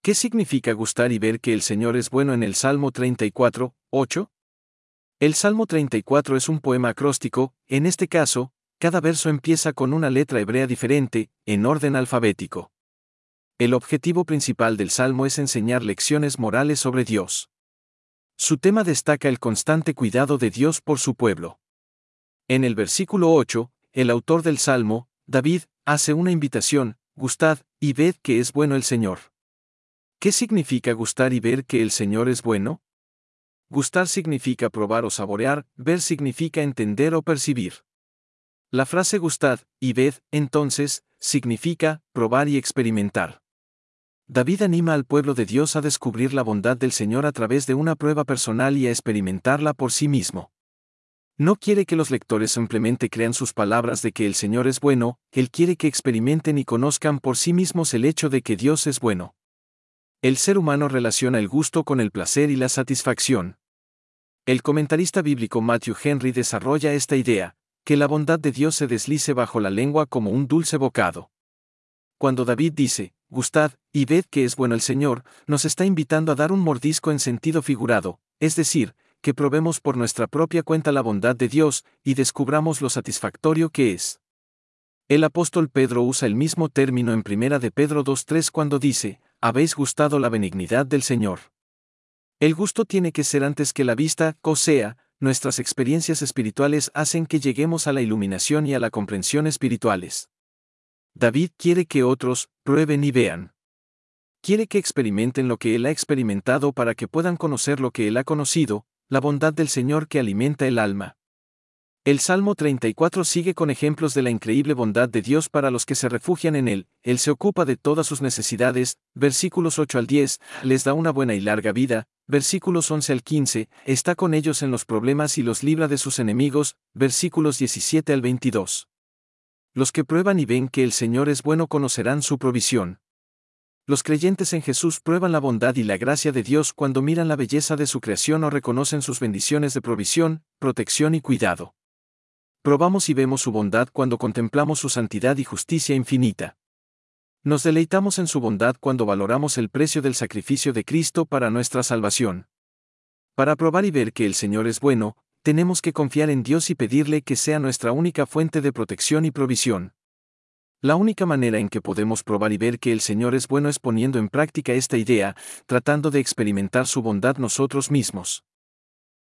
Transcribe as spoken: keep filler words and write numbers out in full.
¿Qué significa gustar y ver que el Señor es bueno en el Salmo treinta y cuatro, ocho? El Salmo treinta y cuatro es un poema acróstico, en este caso, cada verso empieza con una letra hebrea diferente, en orden alfabético. El objetivo principal del Salmo es enseñar lecciones morales sobre Dios. Su tema destaca el constante cuidado de Dios por su pueblo. En el versículo ocho, el autor del Salmo, David, hace una invitación: gustad y ved que es bueno el Señor. ¿Qué significa gustar y ver que el Señor es bueno? Gustar significa probar o saborear, ver significa entender o percibir. La frase gustad y ved, entonces, significa probar y experimentar. David anima al pueblo de Dios a descubrir la bondad del Señor a través de una prueba personal y a experimentarla por sí mismo. No quiere que los lectores simplemente crean sus palabras de que el Señor es bueno, Él quiere que experimenten y conozcan por sí mismos el hecho de que Dios es bueno. El ser humano relaciona el gusto con el placer y la satisfacción. El comentarista bíblico Matthew Henry desarrolla esta idea, que la bondad de Dios se deslice bajo la lengua como un dulce bocado. Cuando David dice, gustad y ved que es bueno el Señor, nos está invitando a dar un mordisco en sentido figurado, es decir, que probemos por nuestra propia cuenta la bondad de Dios y descubramos lo satisfactorio que es. El apóstol Pedro usa el mismo término en primera de Pedro dos tres cuando dice, habéis gustado la benignidad del Señor. El gusto tiene que ser antes que la vista, o sea, nuestras experiencias espirituales hacen que lleguemos a la iluminación y a la comprensión espirituales. David quiere que otros prueben y vean. Quiere que experimenten lo que él ha experimentado para que puedan conocer lo que él ha conocido, la bondad del Señor que alimenta el alma. El Salmo treinta y cuatro sigue con ejemplos de la increíble bondad de Dios para los que se refugian en Él. Él se ocupa de todas sus necesidades, versículos ocho al diez, les da una buena y larga vida, versículos once al quince, está con ellos en los problemas y los libra de sus enemigos, versículos diecisiete al veintidós. Los que prueban y ven que el Señor es bueno conocerán su provisión. Los creyentes en Jesús prueban la bondad y la gracia de Dios cuando miran la belleza de su creación o reconocen sus bendiciones de provisión, protección y cuidado. Probamos y vemos su bondad cuando contemplamos su santidad y justicia infinita. Nos deleitamos en su bondad cuando valoramos el precio del sacrificio de Cristo para nuestra salvación. Para probar y ver que el Señor es bueno, tenemos que confiar en Dios y pedirle que sea nuestra única fuente de protección y provisión. La única manera en que podemos probar y ver que el Señor es bueno es poniendo en práctica esta idea, tratando de experimentar su bondad nosotros mismos.